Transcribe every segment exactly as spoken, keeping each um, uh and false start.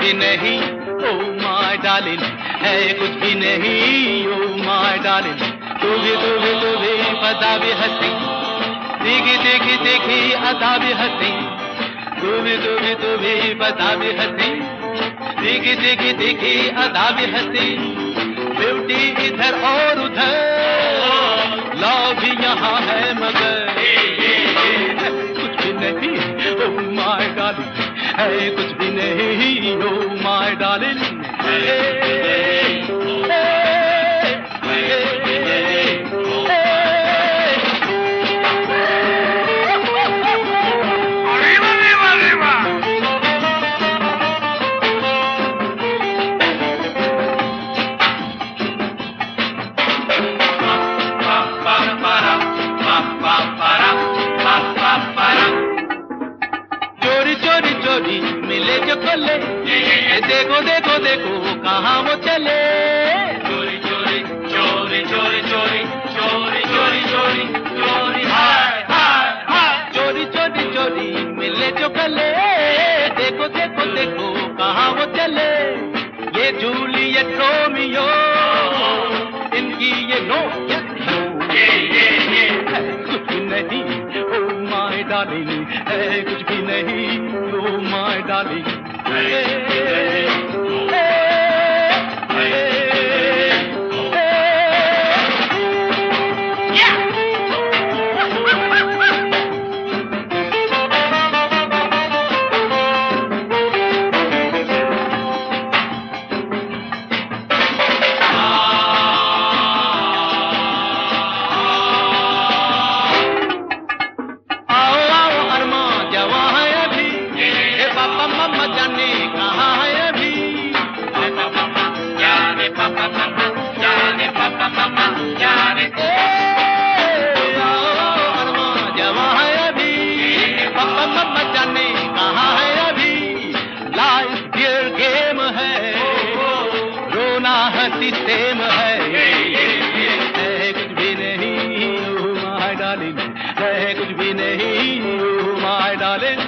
भी नहीं, oh my darling, है कुछ भी नहीं, oh my darling। तू भी तू भी तू भी बता भी हंसी, देखी देखी देखी अदा भी हंसी। तू भी तू भी तू भी बता भी हंसी, देखी देखी देखी अदा भी हंसी। ब्यूटी इधर और उधर, लव भी यहाँ है मगर कुछ भी नहीं, oh my darling, है कुछ भी नहीं, oh my darling। चोरी चोरी चोरी मिले जो कले, देखो देखो देखो कहाँ वो चले। चोरी चोरी चोरी चोरी चोरी चोरी चोरी चोरी चोरी हाय हाय हाय। चोरी चोरी चोरी मिले जो कले, देखो देखो देखो कहाँ वो चले। ये जूलियट रोमियो, इनकी ये नो ये ये ये कुछ भी नहीं, oh my darling, है कुछ भी नहीं, oh my darling। सेम है, है कुछ भी नहीं, oh my darling, है कुछ भी नहीं, oh my darling।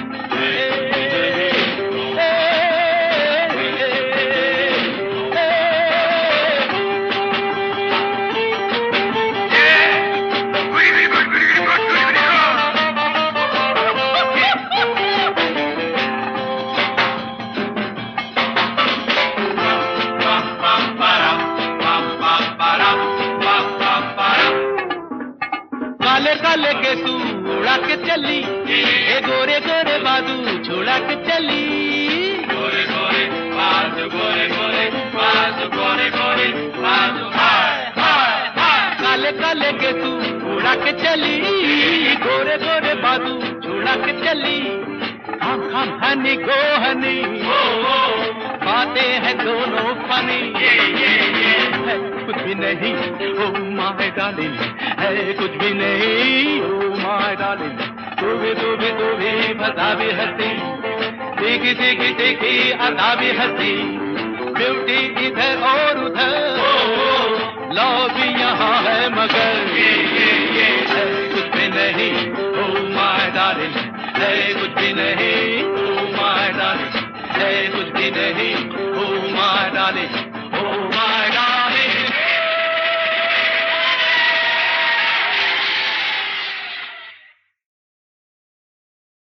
काले काले के तू उड़ा के चली, ये गोरे गोरे बाजू छोड़ा के चली। गोरे गोरे बाजू गोरे गोरे बाजू गोरे गोरे बाजू हाय हाय हाय। काले काले के तू उड़ा के चली, गोरे गोरे बाजू छोड़ा के चली। हम हम हनी गो हनी, बातें हैं दोनों फनी। ये ये ये है कुछ भी नहीं, oh my darling, है कुछ भी नहीं, oh my darling। तू भी तू भी तू भी बता भी हंसी, देखी देखी देखी अदा भी हंसी। ब्यूटी इधर और उधर, लव भी यहाँ है मगर ये ये ये है कुछ भी नहीं, oh my darling, है कुछ भी नहीं, oh my darling, है कुछ भी नहीं, oh my darling, oh my